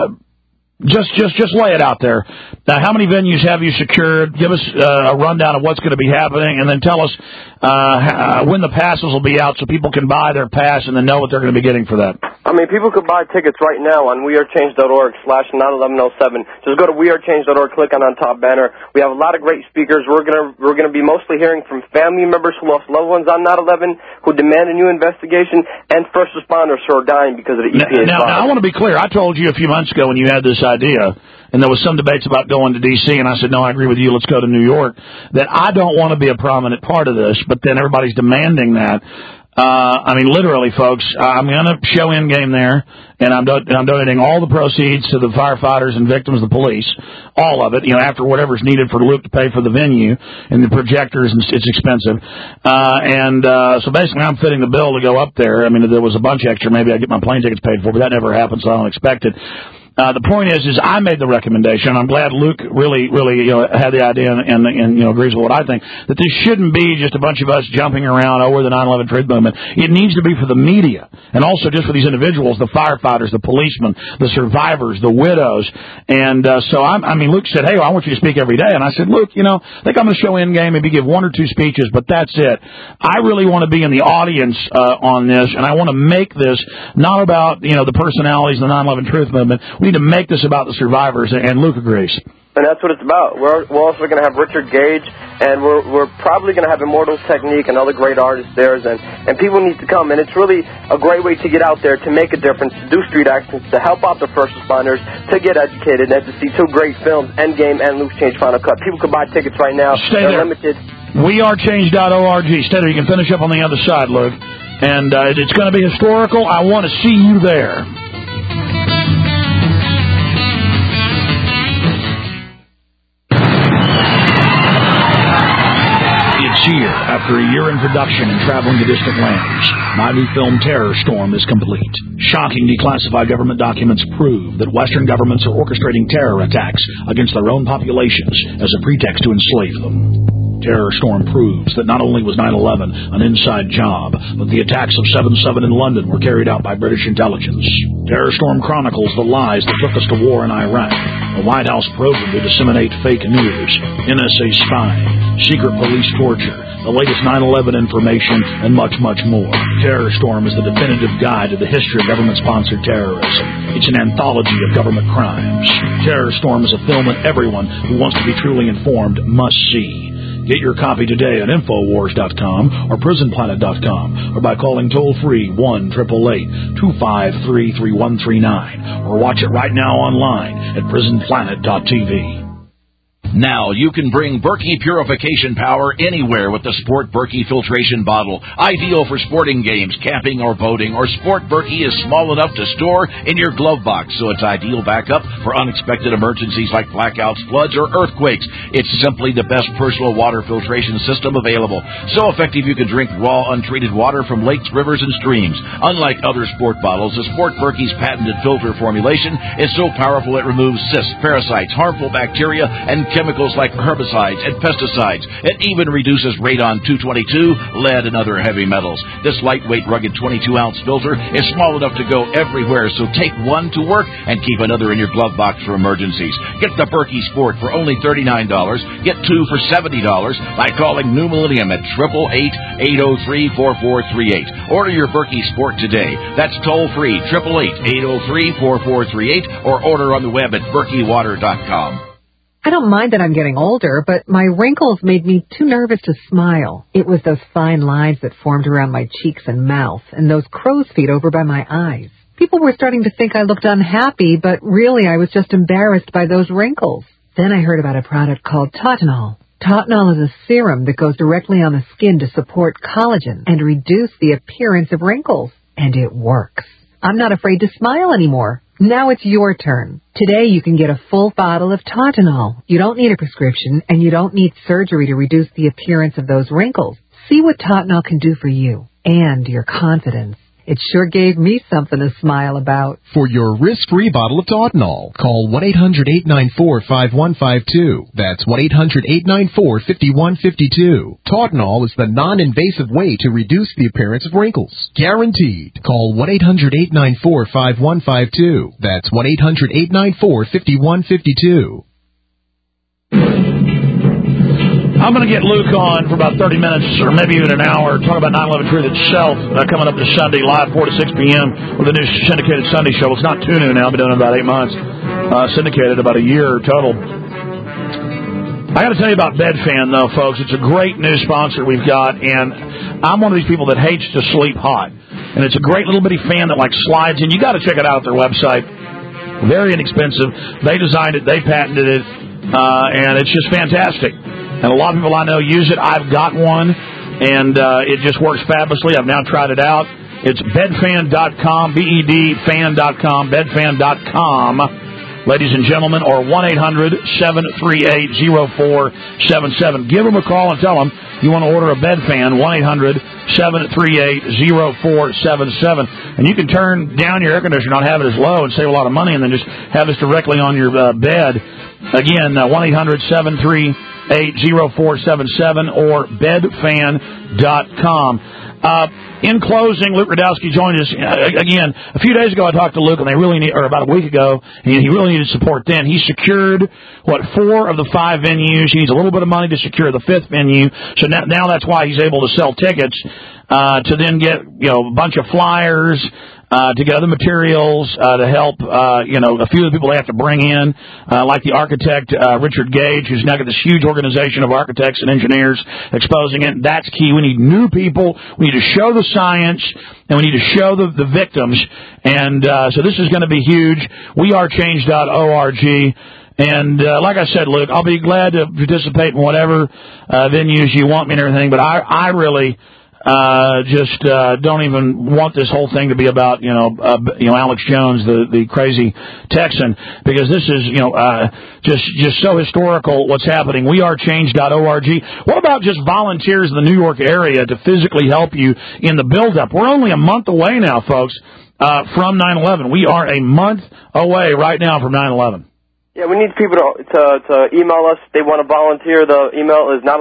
just lay it out there. How many venues have you secured? Give us a rundown of what's going to be happening, and then tell us when the passes will be out so people can buy their pass and then know what they're going to be getting for that. People could buy tickets right now on wearechange.org/91107. Just go to wearechange.org, click on top banner. We have a lot of great speakers. We're gonna be mostly hearing from family members who lost loved ones on 9/11, who demand a new investigation, and first responders who are dying because of the EPA's Now, I want to be clear. I told you a few months ago when you had this idea, and there was some debates about going to D.C., and I said, no, I agree with you, let's go to New York, that I don't want to be a prominent part of this, but then everybody's demanding that. I mean, literally, folks, I'm going to show Endgame there, and I'm donating all the proceeds to the firefighters and victims of the police, all of it, after whatever's needed for Luke to pay for the venue and the projectors, and it's expensive. So basically, I'm fitting the bill to go up there. I mean, if there was a bunch extra, maybe I'd get my plane tickets paid for, but that never happened, so I don't expect it. The point is I made the recommendation. I'm glad Luke really, had the idea and agrees with what I think, that this shouldn't be just a bunch of us jumping around over the 9/11 truth movement. It needs to be for the media, and also just for these individuals, the firefighters, the policemen, the survivors, the widows. And so Luke said, hey, I want you to speak every day. And I said, Luke, I think I'm going to show Endgame, maybe give 1 or 2 speeches, but that's it. I really want to be in the audience on this, and I want to make this not about, the personalities of the 9/11 truth movement. We need to make this about the survivors, and Luke agrees. And that's what it's about. We're also going to have Richard Gage, and we're probably going to have Immortal Technique and other great artists there, and people need to come. And it's really a great way to get out there, to make a difference, to do street actions, to help out the first responders, to get educated, and to see 2 great films, Endgame and Luke Cage Final Cut. People can buy tickets right now. They're limited. WeAreChange.org. Stay there. You can finish up on the other side, Luke. And it's going to be historical. I want to see you there. Here, after a year in production and traveling to distant lands, my new film Terror Storm is complete. Shocking declassified government documents prove that Western governments are orchestrating terror attacks against their own populations as a pretext to enslave them. Terror Storm proves that not only was 9/11 an inside job, but the attacks of 7/7 in London were carried out by British intelligence. Terror Storm chronicles the lies that took us to war in Iraq, the White House program to disseminate fake news, NSA spying, secret police torture, the latest 9/11 information, and much, much more. Terror Storm is the definitive guide to the history of government-sponsored terrorism. It's an anthology of government crimes. Terror Storm is a film that everyone who wants to be truly informed must see. Get your copy today at Infowars.com or PrisonPlanet.com, or by calling toll-free 1-888-253-3139, or watch it right now online at PrisonPlanet.tv. Now you can bring Berkey purification power anywhere with the Sport Berkey filtration bottle. Ideal for sporting games, camping, or boating. Or Sport Berkey is small enough to store in your glove box, so it's ideal backup for unexpected emergencies like blackouts, floods, or earthquakes. It's simply the best personal water filtration system available. So effective you can drink raw, untreated water from lakes, rivers, and streams. Unlike other sport bottles, the Sport Berkey's patented filter formulation is so powerful it removes cysts, parasites, harmful bacteria, and chemicals like herbicides and pesticides. It even reduces radon-222, lead, and other heavy metals. This lightweight, rugged 22-ounce filter is small enough to go everywhere, so take one to work and keep another in your glove box for emergencies. Get the Berkey Sport for only $39. Get 2 for $70 by calling New Millennium at 888-803-4438. Order your Berkey Sport today. That's toll-free, 888-803-4438, or order on the web at BerkeyWater.com. I don't mind that I'm getting older, but my wrinkles made me too nervous to smile. It was those fine lines that formed around my cheeks and mouth, and those crow's feet over by my eyes. People were starting to think I looked unhappy, but really I was just embarrassed by those wrinkles. Then I heard about a product called Tautenol. Tautenol is a serum that goes directly on the skin to support collagen and reduce the appearance of wrinkles. And it works. I'm not afraid to smile anymore. Now it's your turn. Today you can get a full bottle of Tautenol. You don't need a prescription, and you don't need surgery to reduce the appearance of those wrinkles. See what Tautenol can do for you and your confidence. It sure gave me something to smile about. For your risk-free bottle of Tautenol, call 1-800-894-5152. That's 1-800-894-5152. Tautenol is the non-invasive way to reduce the appearance of wrinkles. Guaranteed. Call 1-800-894-5152. That's 1-800-894-5152. I'm going to get Luke on for about 30 minutes or maybe even an hour, talk about 9/11 Truth itself, coming up this Sunday, live 4 to 6 p.m. with the new syndicated Sunday show. It's not too new now. I've been doing it about 8 months. Syndicated about a year total. I got to tell you about Bedfan, though, folks. It's a great new sponsor we've got, and I'm one of these people that hates to sleep hot. And it's a great little bitty fan that, like, slides in. You got to check it out at their website. Very inexpensive. They designed it. They patented it. And it's just fantastic. And a lot of people I know use it. I've got one. and it just works fabulously. I've now tried it out. It's bedfan.com, bedfan.com, bedfan.com. Ladies and gentlemen, or 1-800-738-0477. Give them a call and tell them you want to order a bed fan, 1-800-738-0477. And you can turn down your air conditioner, not have it as low, and save a lot of money, and then just have this directly on your bed. Again, 1-800-738-0477 or bedfan.com. In closing, Luke Rudkowski joined us again a few days ago. I talked to Luke, and or about a week ago, and he really needed support then. He secured 4 of the 5 venues. He needs a little bit of money to secure the 5th venue. So now that's why he's able to sell tickets to then get a bunch of flyers. To get other materials, to help, a few of the people they have to bring in, like the architect, Richard Gage, who's now got this huge organization of architects and engineers exposing it. That's key. We need new people. We need to show the science, and we need to show the victims. And, so this is going to be huge. WeAreChange.org. And, like I said, Luke, I'll be glad to participate in whatever, venues you want me and everything, but I really, just don't even want this whole thing to be about Alex Jones, the crazy Texan, because this is just so historical what's happening. WeAreChange.org. What about just volunteers in the New York area to physically help you in the build-up? We're only a month away now, folks, from 9/11. We are a month away right now from 9/11. Yeah, we need people to email us. They want to volunteer. The email is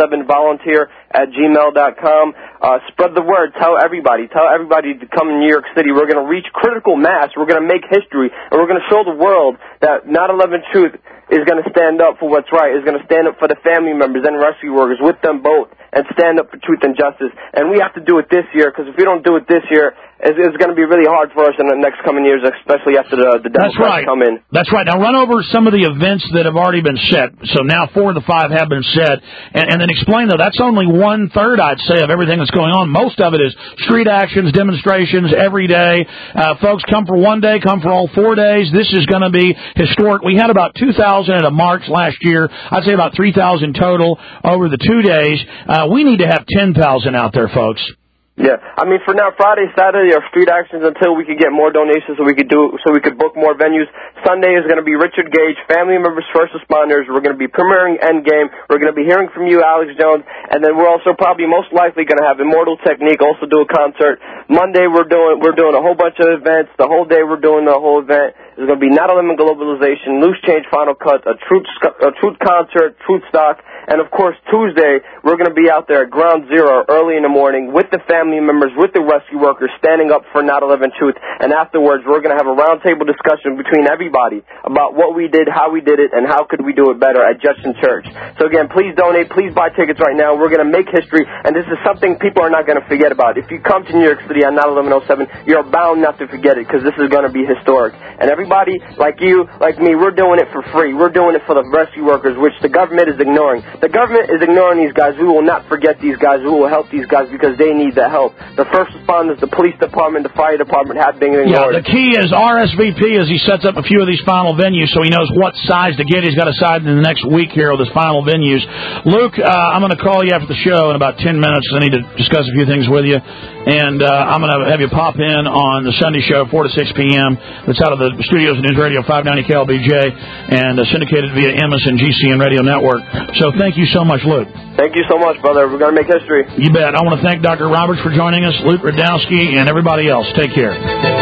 91107volunteer@gmail.com. Spread the word. Tell everybody. Tell everybody to come to New York City. We're going to reach critical mass. We're going to make history, and we're going to show the world that 9/11 Truth is going to stand up for what's right, is going to stand up for the family members and rescue workers, with them both, and stand up for truth and justice. And we have to do it this year, because if we don't do it this year, it's going to be really hard for us in the next coming years, especially after the Democrats come in. That's right. Now run over some of the events that have already been set. So now 4 of the 5 have been set. And then explain, though, that's only 1/3, I'd say, of everything that's going on. Most of it is street actions, demonstrations every day. Folks, come for one day, come for all 4 days. This is going to be historic. We had about 2,000 at a march last year. I'd say about 3,000 total over the 2 days. We need to have 10,000 out there, folks. Yeah, I mean, for now, Friday, Saturday are street actions until we could get more donations, so we could book more venues. Sunday is going to be Richard Gage, family members, first responders. We're going to be premiering Endgame. We're going to be hearing from you, Alex Jones, and then we're also probably most likely going to have Immortal Technique also do a concert. Monday we're doing a whole bunch of events. The whole day we're doing the whole event. There's going to be 9/11 Globalization, Loose Change Final Cuts, a truth concert, Truth Stock, and of course Tuesday we're going to be out there at Ground Zero early in the morning with the family members, with the rescue workers, standing up for 9/11 Truth. And afterwards we're going to have a roundtable discussion between everybody about what we did, how we did it, and how could we do it better at Judson Church. So again, please donate, please buy tickets right now. We're going to make history, and this is something people are not going to forget about. If you come to New York City on 9/11/07, you're bound not to forget it, because this is going to be historic. And everybody like you, like me, we're doing it for free. We're doing it for the rescue workers, which the government is ignoring. The government is ignoring these guys. We will not forget these guys. We will help these guys because they need the help. The first responders, the police department, the fire department have been ignored. Yeah, the key is RSVP as he sets up a few of these final venues so he knows what size to get. He's got to decide in the next week here of his final venues. Luke, I'm going to call you after the show in about 10 minutes. I need to discuss a few things with you. And I'm going to have you pop in on the Sunday show, 4 to 6 p.m. That's out of the studios of News Radio 590 KLBJ and syndicated via Emmis and GCN Radio Network. So thank you so much, Luke. Thank you so much, brother. We're going to make history. You bet. I want to thank Dr. Roberts for joining us, Luke Rudkowski, and everybody else. Take care.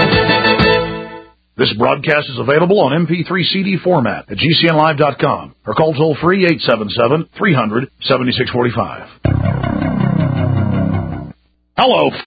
This broadcast is available on MP3 CD format at GCNlive.com or call toll-free 877-300-7645. Hello.